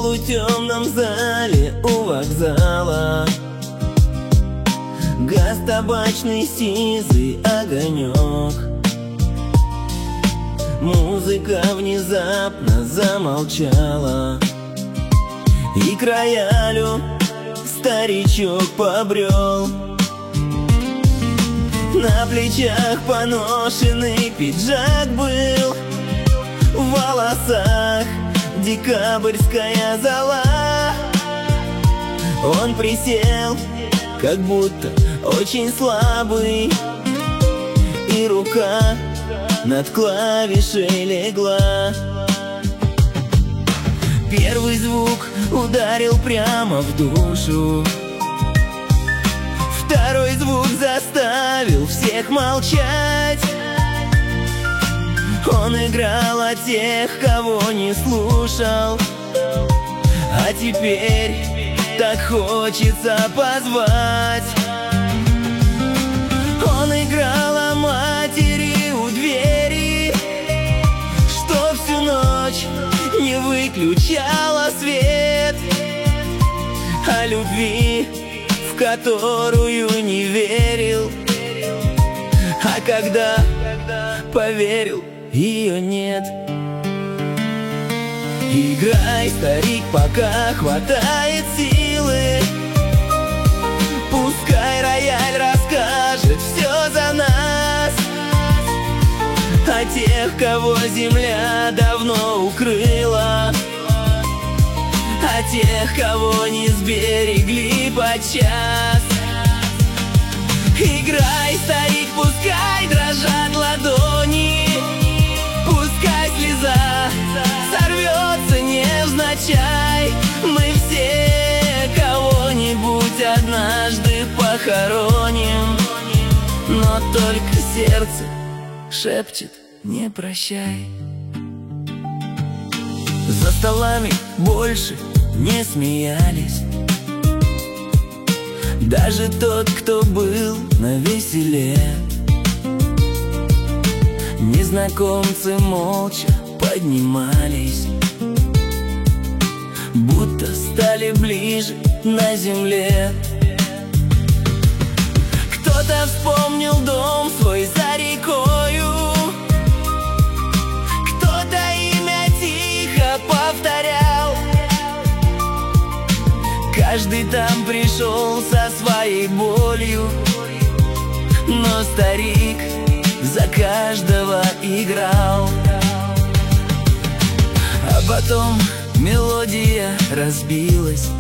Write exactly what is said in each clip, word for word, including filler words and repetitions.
полутемном зале у вокзала гас табачный сизый огонек. Музыка внезапно замолчала, и к роялю старичок побрел. На плечах поношенный пиджак был, в волосах декабрьская зола. Он присел, как будто очень слабый, и рука над клавишей легла. Первый звук ударил прямо в душу, второй звук заставил всех молчать. Он играл о тех, кого не слушал, а теперь так хочется позвать. Он играл о матери у двери, что всю ночь не выключала свет, о любви, в которую не верил, а когда поверил, ее нет. Играй, старик, пока хватает силы, пускай рояль расскажет все за нас, о тех, кого земля давно укрыла, о тех, кого не сберегли подчас. Играй, старик, пускай дрожат ладони, пускай слеза сорвется невзначай. Мы все кого-нибудь однажды похороним, но только сердце шепчет: не прощай. За столами больше не смеялись, даже тот, кто был навеселе. Незнакомцы молча поднимались, будто стали ближе на земле. Кто-то вспомнил дом свой за рекою, кто-то имя тихо повторял. Каждый там пришел со своей болью, но старик за каждого играл. А потом мелодия разбилась,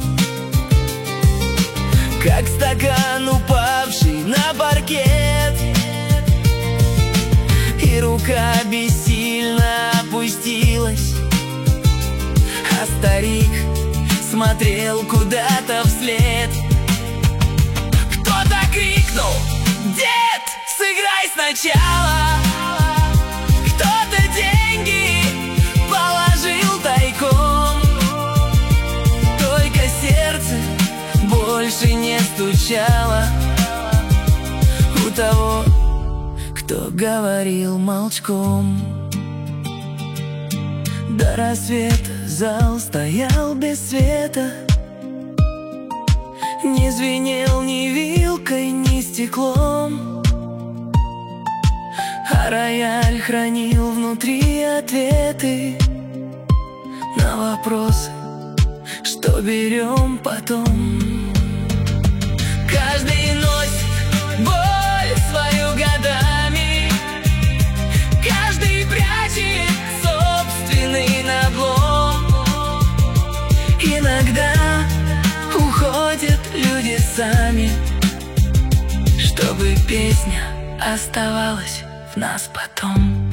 как стакан, упавший на паркет, и рука бессильно опустилась, а старик смотрел куда-то вслед. Кто-то крикнул: дед, сыграй сначала! Кто-то деньги положил тайком, только сердце больше не стучало у того, кто говорил молчком. До рассвета зал стоял без света, не звенел ни вилкой, ни стеклом, а рояль хранил внутри ответы на вопросы, что берем потом. Каждый носит боль свою годами, каждый прячет собственный надлом. Иногда уходят люди сами, чтобы песня оставалась в нас потом.